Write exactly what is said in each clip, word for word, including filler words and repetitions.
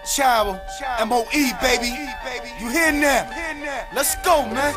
Chowell, M O E, baby. You hear now? Let's go, man.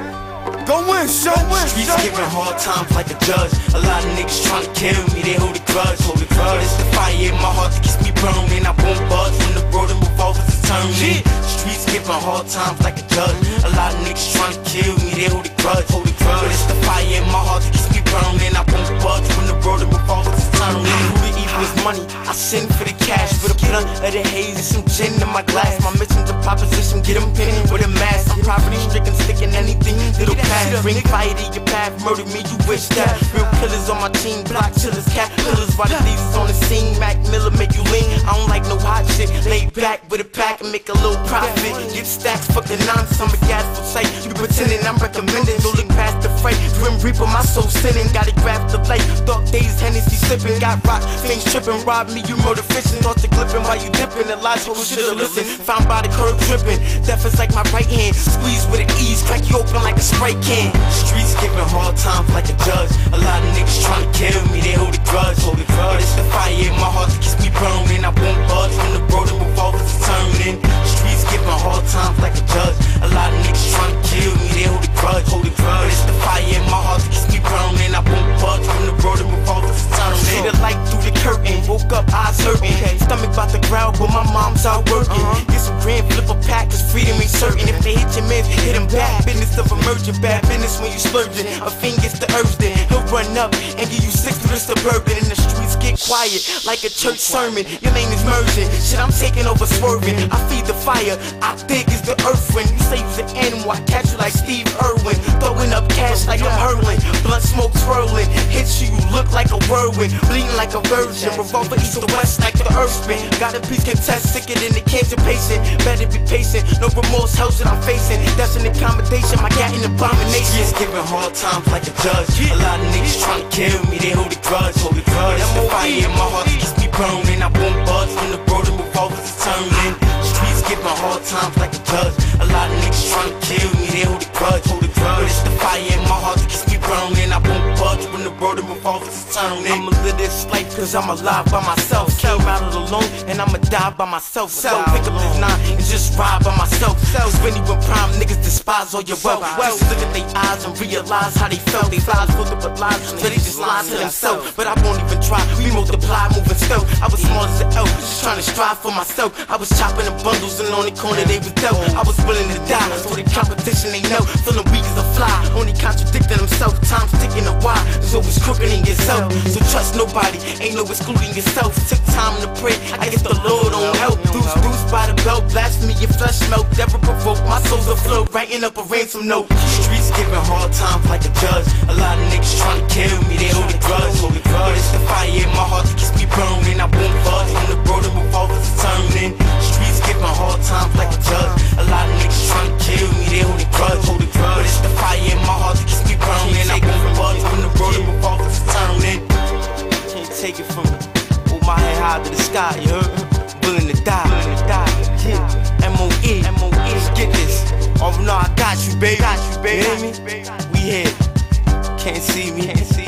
Go win, show win. Streets giving hard times like a judge. A lot of niggas tryna kill me, they hold a grudge, hold a grudge. It's the fire in my heart that keeps me burning. I won't budge when the road and revolvers are turning. Streets giving hard times like a judge. A lot of niggas tryna kill me, they hold a grudge, hold a grudge. It's the fire in my heart that keeps me burning. I won't budge when the road and revolvers are turning. Who the evil is money, I send for the cash. For the blunt of the haze and some gin in my glass. My mission's a proposition, get them pinned with a mask. I'm poverty stricken, sticking anything that'll pass. Bring fire to your path, murder me, you wish that. Real killers on my team, block chillers, cat killers. While the thieves on the scene, Mac Miller make you lean. I don't like no hot shit, lay back with a pack and make a little profit. Get stacks, fucking nonsense, I'm a gasful sight. You pretending I'm recommending, no look past the freight. Grim Reaper, my soul sinning, gotta grab the light. Dark days, Hennessy sipping, got rock, things tripping. Rob me, you murder fishing, thoughts are clipping while you dipping. The lies who should've listened, found by the curb tripping. Death is like my right hand, squeeze with an ease, crack you open like a spray can. Streets giving hard times like a judge. A lot of niggas tryna kill me, they hold a grudge, hold a grudge. It's the fire in my heart that keeps me burning. I won't budge when the road and revolvers are turning. Streets giving hard times like a judge. A lot of niggas tryna kill me, they hold a grudge, hold a grudge. It's the fire in my heart that keeps me burning. I won't budge when the road and revolvers are turning. See the light through the curtain, woke up eyes hurting. Stomach about to growl, but my mom's out working. Get some grand, flip a pack, cause freedom ain't certain. If they hit your man, hit him back. Business of emerging, bad business when you splurging. A fiend gets the urge, then he'll run up and give you six to the suburban. And the streets get quiet like a church sermon. Your name is merging, shit I'm taking over swerving. I feed the fire, I dig is the earth when you say you's an animal, I catch you like Steve Irwin. Throwing up cash like I'm hurling, blunt smoke swirling. Hits you, you look like a whirlwind, bleeding like a virgin. Revolver east to west like the earth spin. Got a piece contest, sicker than the cancer patient. Better be patient, no remorse, hell that I'm facing. That's an accommodation, my cat an abomination. Streets giving hard times like a judge. A lot of niggas tryna kill me, they hold a grudge, hold a grudge. It's the fire in my heart that keeps me burning. I won't budge when the road and revolvers are turning. Streets giving hard times like a judge. A lot of niggas tryna kill me, they hold a grudge, hold a grudge. It's the fire in my heart that keeps me burning. I won't budge when the road and revolvers are turning. I'ma live this life cause I'm alive by myself. Came out of the alone and I'ma die by myself. So pick up this nine and just ride by myself. Cause when you in prime, niggas despise all your wealth. Just look at their eyes and realize how they felt. They lies full of lies, so they just lie to themselves. But I won't even try, we multiply, moving still. I was small as an elf, just trying to strive for myself. I was chopping the bundles and on the corner they was dealt. I was willing to die for the competition they know. Feeling weak as a fly, only contradicting themselves. Time's ticking a while, there's always crooked in yourself. So trust nobody, ain't no excluding yourself. Took time to pray, I guess the Lord don't help. Bruce, Bruce by the belt, blasphemy, your flesh melt. Never provoke, my soul's afloat, writing up a ransom note. Streets giving hard times like a judge. A lot of niggas tryna kill me, they hold a grudge, hold a grudge. It's the fire in my heart that keeps me burning. I won't budge when the road and revolvers are turning. Streets giving hard times like a judge. A lot of niggas tryna kill me, they hold a grudge, hold a grudge. It's the fire in my heart that keeps me burning. I won't budge when the road and revolvers are turning. Can't take it from me. Hold my head high to the sky, you heard? Willing to die, willing to die. Yeah. M O E, M O E, let's get this. Oh no, I got you, baby. Got you, baby. You hear me? We here. Can't see me. Can't see